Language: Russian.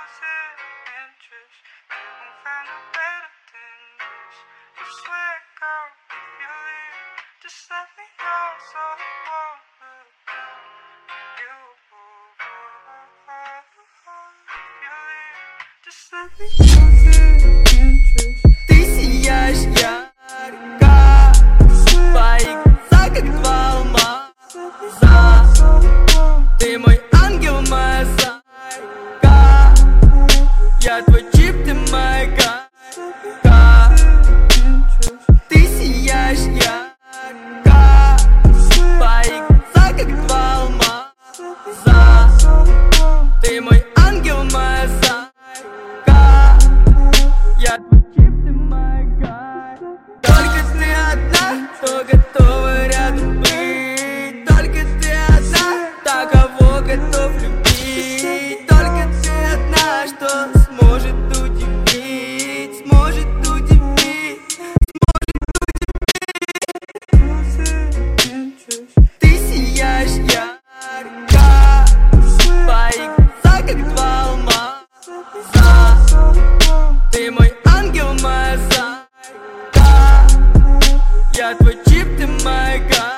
Ты сияешь ярко, твои глаза как два алмаза. Ты мой ангел, моя зайка, я твой чип, ты моя гайка. Ты сияешь ярко, твои глаза как два алмаза. Ты мой ангел, моя зайка, я твой чип, ты моя гайка. Только ты одна, кто готова рядом быть. Только ты одна, та, кого готов любить. Только ты одна, что сможет удивить, сможет удивить, Ты сияешь ярко, твои глаза как два алмаза. Ты мой ангел, моя зайка, я твой чип, ты моя гайка.